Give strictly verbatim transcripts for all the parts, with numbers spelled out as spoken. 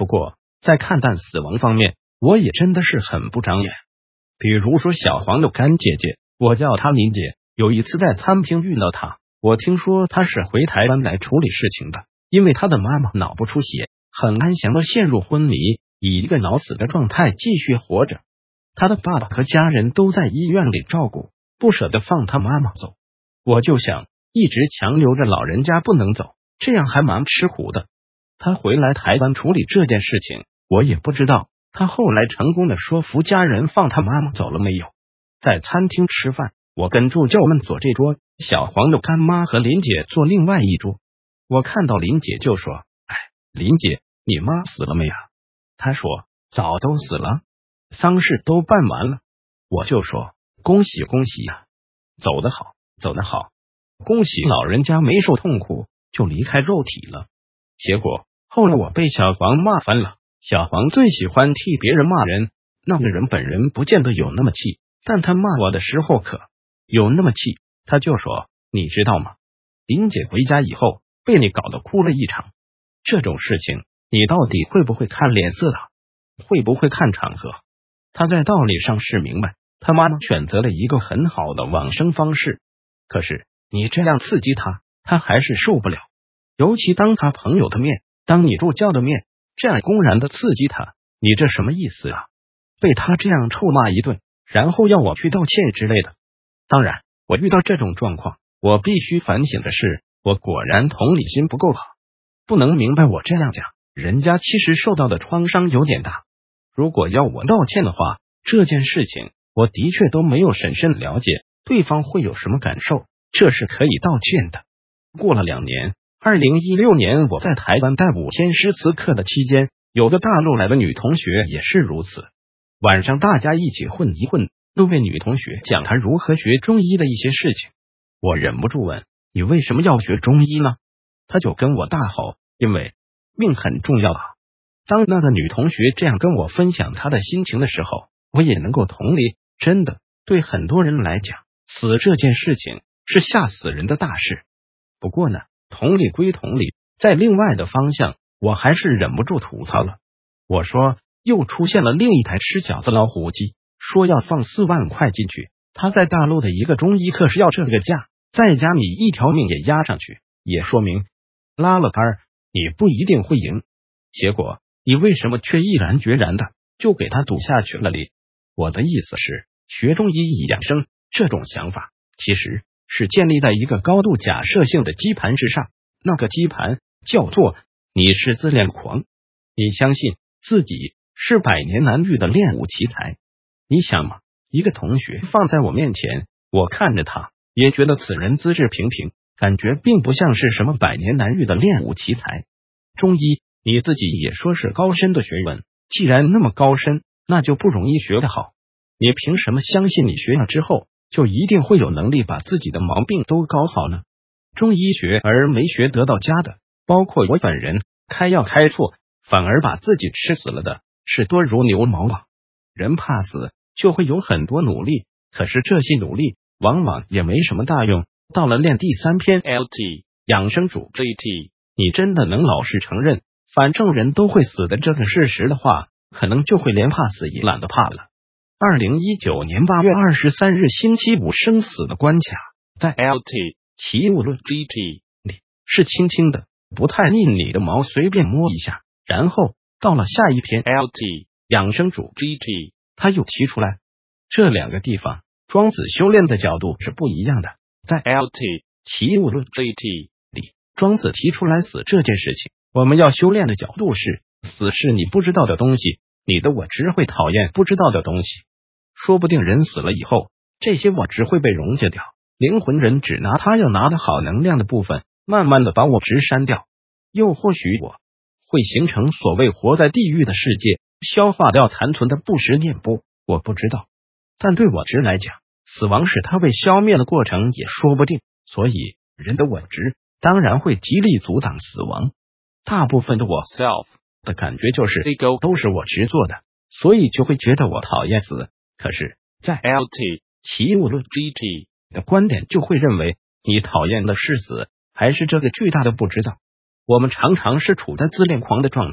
不过在看淡死亡方面，我也真的是很不长眼。比如说小黄的干姐姐，我叫她林姐，有一次在餐厅遇到她，我听说她是回台湾来处理事情的，因为她的妈妈脑部出血，很安详的陷入昏迷，以一个脑死的状态继续活着。她的爸爸和家人都在医院里照顾，不舍得放她妈妈走。我就想，一直强留着老人家不能走，这样还蛮吃苦的。她回来台湾处理这件事情，我也不知道她后来成功的说服家人放她妈妈走了没有。在餐厅吃饭，我跟助教们坐这桌，小黄的干妈和林姐坐另外一桌。我看到林姐就说：“哎，林姐，你妈死了没啊？”她说：“早都死了，丧事都办完了。”我就说：“恭喜恭喜呀，走得好，走得好，恭喜老人家没受痛苦就离开肉体了。”结果后来我被小黄骂翻了。小黄最喜欢替别人骂人，那个人本人不见得有那么气，但他骂我的时候可有那么气。他就说：“你知道吗？林姐回家以后被你搞得哭了一场。这种事情你到底会不会看脸色的？会不会看场合？”他在道理上是明白，他妈妈选择了一个很好的往生方式，可是你这样刺激他，他还是受不了。尤其当他朋友的面，当你助教的面，这样公然的刺激他，你这什么意思啊？被他这样臭骂一顿，然后要我去道歉之类的。当然，我遇到这种状况，我必须反省的是，我果然同理心不够好，不能明白我这样讲，人家其实受到的创伤有点大。如果要我道歉的话，这件事情我的确都没有审慎了解对方会有什么感受，这是可以道歉的。过了两年，二零一六年我在台湾带五天诗词课的期间，有个大陆来的女同学也是如此。晚上大家一起混一混，那位女同学讲她如何学中医的一些事情。我忍不住问：“你为什么要学中医呢？”她就跟我大吼：“因为命很重要啊！”当那个女同学这样跟我分享她的心情的时候，我也能够同理。真的，对很多人来讲，死这件事情是吓死人的大事。不过呢，同理归同理，在另外的方向，我还是忍不住吐槽了。我说，又出现了另一台吃饺子老虎机，说要放四万块进去。他在大陆的一个中医课是要这个价，再加你一条命也压上去，也说明拉了杆儿你不一定会赢。结果你为什么却毅然决然的就给他赌下去了哩？我的意思是，学中医以养生这种想法，其实是建立在一个高度假设性的基盘之上。那个基盘叫做你是自恋狂，你相信自己是百年难遇的练武奇才。你想嘛，一个同学放在我面前，我看着他也觉得此人资质平平，感觉并不像是什么百年难遇的练武奇才。中医你自己也说是高深的学问，既然那么高深，那就不容易学得好。你凭什么相信你学了之后就一定会有能力把自己的毛病都搞好呢？中医学而没学得到家的，包括我本人，开药开错，反而把自己吃死了的，是多如牛毛啊！人怕死，就会有很多努力，可是这些努力往往也没什么大用。到了练第三篇 L T 养生主 G T， 你真的能老实承认，反正人都会死的这个事实的话，可能就会连怕死也懒得怕了。二零一九年八月二十三日星期五，生死的关卡在 L T 奇物论 G T 里是轻轻的，不太腻你的毛，随便摸一下。然后到了下一篇 L T 养生主 G T， 他又提出来，这两个地方庄子修炼的角度是不一样的。在 L T 奇物论 G T 里，庄子提出来死这件事情，我们要修炼的角度是，死是你不知道的东西，你的我只会讨厌不知道的东西。说不定人死了以后，这些我只会被溶解掉，灵魂人只拿他要拿的好能量的部分，慢慢的把我值删掉。又或许我会形成所谓活在地狱的世界，消化掉残存的不实念波，我不知道。但对我值来讲，死亡是他被消灭的过程也说不定，所以人的我值当然会极力阻挡死亡。大部分的我 self 的感觉就是 ego 都是我值做的，所以就会觉得我讨厌死。可是在 L T 奇物论 G T 的观点就会认为，你讨厌的是死，还是这个巨大的不知道。我们常常是处在自恋狂的状态，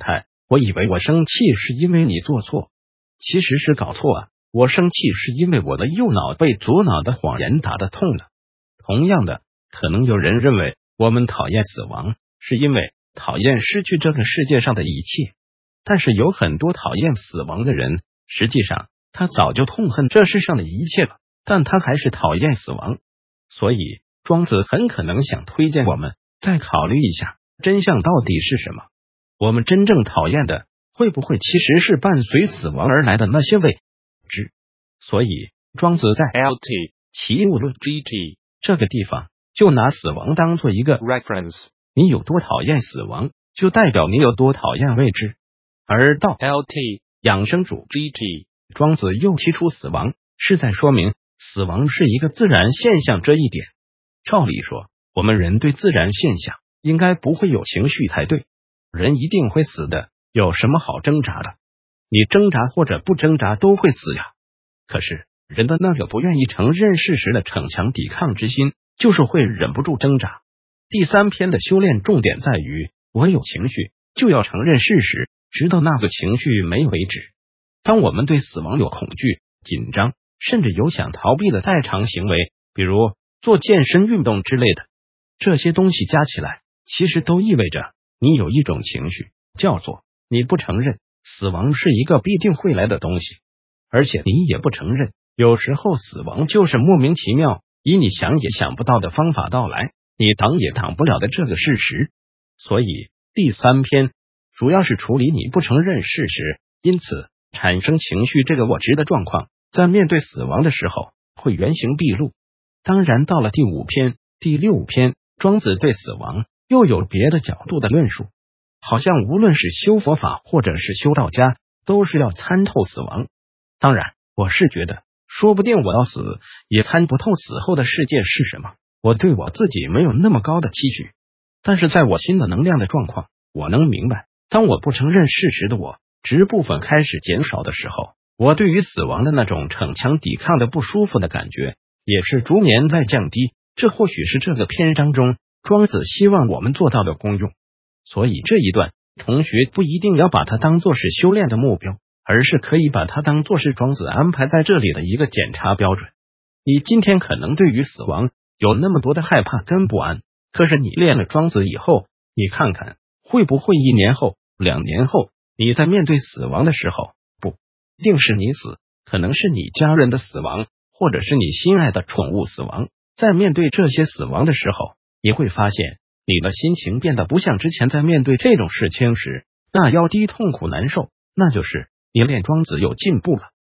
我以为我生气是因为你做错，其实是搞错啊！我生气是因为我的右脑被左脑的谎言打得痛了。同样的，可能有人认为我们讨厌死亡，是因为讨厌失去这个世界上的一切。但是有很多讨厌死亡的人，实际上他早就痛恨这世上的一切了，但他还是讨厌死亡。所以庄子很可能想推荐我们再考虑一下，真相到底是什么？我们真正讨厌的，会不会其实是伴随死亡而来的那些未知？所以庄子在 L T 齐物论 G T 这个地方，就拿死亡当做一个 reference， 你有多讨厌死亡，就代表你有多讨厌未知。而到 L T 养生主 G T， 庄子又提出死亡，是在说明死亡是一个自然现象这一点。照理说，我们人对自然现象应该不会有情绪才对，人一定会死的，有什么好挣扎的？你挣扎或者不挣扎都会死呀。可是人的那个不愿意承认事实的逞强抵抗之心，就是会忍不住挣扎。第三篇的修炼重点在于，我有情绪就要承认事实，直到那个情绪没有为止。当我们对死亡有恐惧、紧张，甚至有想逃避的代偿行为，比如做健身运动之类的，这些东西加起来，其实都意味着你有一种情绪，叫做你不承认死亡是一个必定会来的东西，而且你也不承认有时候死亡就是莫名其妙，以你想也想不到的方法到来，你挡也挡不了的这个事实。所以第三篇主要是处理你不承认事实，因此产生情绪这个我执的状况，在面对死亡的时候会原形毕露。当然到了第五篇、第六篇，庄子对死亡又有别的角度的论述，好像无论是修佛法或者是修道家，都是要参透死亡。当然我是觉得说不定我要死也参不透死后的世界是什么，我对我自己没有那么高的期许。但是在我新的能量的状况，我能明白，当我不承认事实的我值部分开始减少的时候，我对于死亡的那种逞强抵抗的不舒服的感觉也是逐年在降低。这或许是这个篇章中庄子希望我们做到的功用。所以这一段同学不一定要把它当作是修炼的目标，而是可以把它当作是庄子安排在这里的一个检查标准。你今天可能对于死亡有那么多的害怕跟不安，可是你练了庄子以后，你看看会不会一年后、两年后，你在面对死亡的时候，不一定是你死，可能是你家人的死亡，或者是你心爱的宠物死亡。在面对这些死亡的时候，你会发现你的心情变得不像之前在面对这种事情时那腰低痛苦难受，那就是你练庄子有进步了。